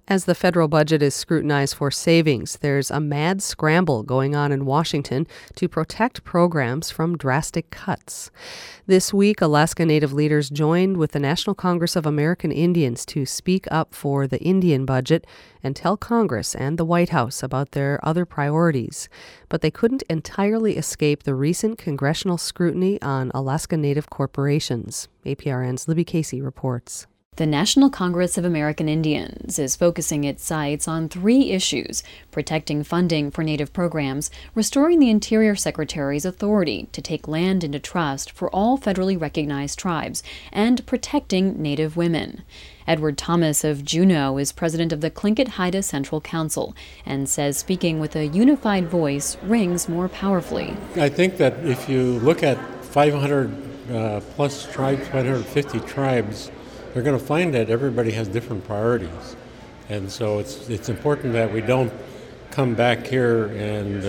As the federal budget is scrutinized for savings, there's a mad scramble going on in Washington to protect programs from drastic cuts. This week, Alaska Native leaders joined with the National Congress of American Indians to speak up for the Indian budget and tell Congress and the White House about their other priorities. But they couldn't entirely escape the recent congressional scrutiny on Alaska Native corporations. APRN's Libby Casey reports. The National Congress of American Indians is focusing its sights on 3 issues: protecting funding for Native programs, restoring the Interior Secretary's authority to take land into trust for all federally recognized tribes, and protecting Native women. Edward Thomas of Juneau is president of the Tlingit Haida Central Council and says speaking with a unified voice rings more powerfully. I think that if you look at 500 plus tribes, 550 tribes, they're going to find that everybody has different priorities. And so it's important that we don't come back here and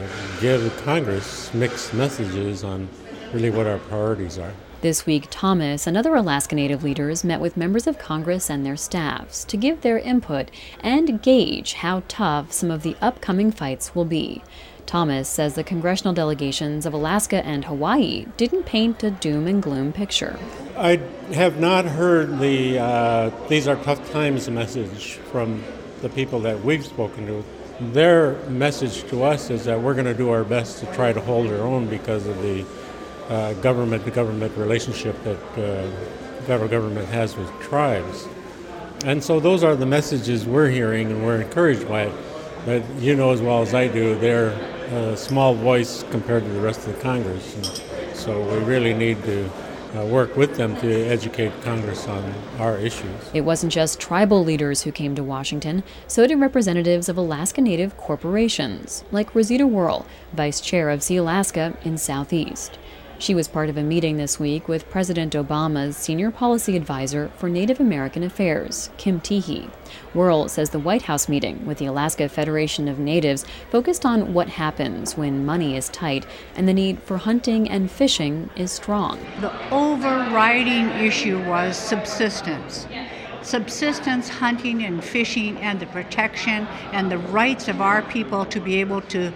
give Congress mixed messages on really what our priorities are. This week, Thomas and other Alaska Native leaders met with members of Congress and their staffs to give their input and gauge how tough some of the upcoming fights will be. Thomas says the congressional delegations of Alaska and Hawaii didn't paint a doom and gloom picture. I have not heard the these are tough times message from the people that we've spoken to. Their message to us is that we're going to do our best to try to hold our own because of the government-to-government relationship that the federal government has with tribes. And so those are the messages we're hearing, and we're encouraged by it. But you know as well as I do, they're a small voice compared to the rest of the Congress. And so we really need to work with them to educate Congress on our issues. It wasn't just tribal leaders who came to Washington, so did representatives of Alaska Native corporations, like Rosita Worrell, vice chair of Sealaska in Southeast. She was part of a meeting this week with President Obama's senior policy advisor for Native American Affairs, Kim Teehee. Worrell says the White House meeting with the Alaska Federation of Natives focused on what happens when money is tight and the need for hunting and fishing is strong. The overriding issue was subsistence. Subsistence, hunting and fishing, and the protection and the rights of our people to be able to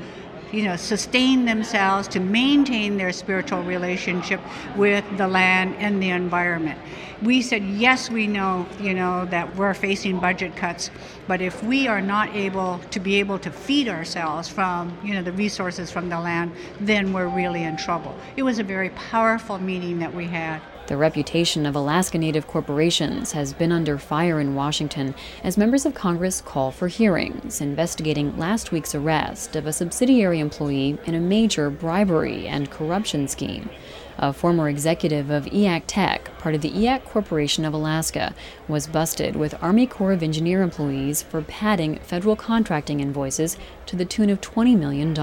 sustain themselves, to maintain their spiritual relationship with the land and the environment. We said, yes, we know, that we're facing budget cuts, but if we are not able to feed ourselves from, the resources from the land, then we're really in trouble. It was a very powerful meeting that we had. The reputation of Alaska Native corporations has been under fire in Washington as members of Congress call for hearings investigating last week's arrest of a subsidiary employee in a major bribery and corruption scheme. A former executive of EAC Tech, part of the EAC Corporation of Alaska, was busted with Army Corps of Engineer employees for padding federal contracting invoices to the tune of $20 million.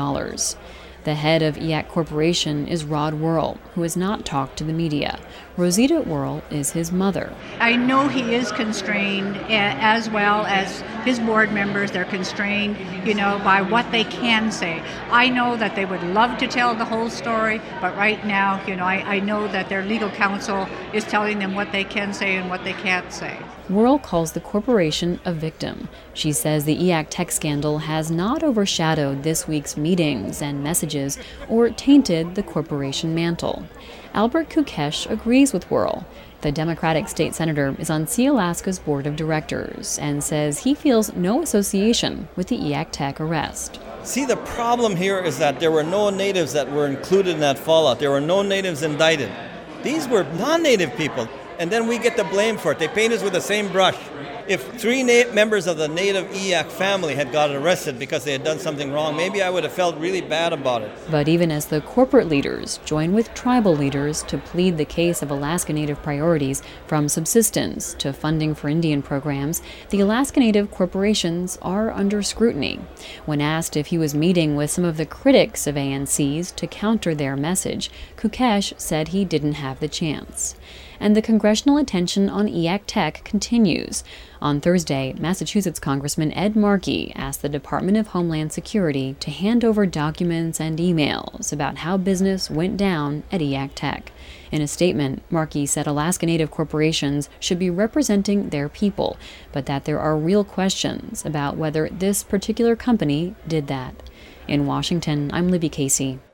The head of EAC Corporation is Rod Worrell, who has not talked to the media. Rosita Worrell is his mother. I know he is constrained, as well as his board members. They're constrained, by what they can say. I know that they would love to tell the whole story, but right now, I know that their legal counsel is telling them what they can say and what they can't say. Worrell calls the corporation a victim. She says the EAC Tech scandal has not overshadowed this week's meetings and messages or tainted the corporation mantle. Albert Kukesh agrees with Worrell. The Democratic state senator is on Sealaska's board of directors and says he feels no association with the EAC Tech arrest. See, the problem here is that there were no natives that were included in that fallout. There were no natives indicted. These were non-native people. And then we get the blame for it. They paint us with the same brush. If 3 members of the native EAC family had got arrested because they had done something wrong, maybe I would have felt really bad about it. But even as the corporate leaders join with tribal leaders to plead the case of Alaska Native priorities, from subsistence to funding for Indian programs, the Alaska Native corporations are under scrutiny. When asked if he was meeting with some of the critics of ANCs to counter their message, Kukesh said he didn't have the chance. and the congressional attention on EAC Tech continues. On Thursday, Massachusetts Congressman Ed Markey asked the Department of Homeland Security to hand over documents and emails about how business went down at EAC Tech. In a statement, Markey said Alaska Native corporations should be representing their people, but that there are real questions about whether this particular company did that. In Washington, I'm Libby Casey.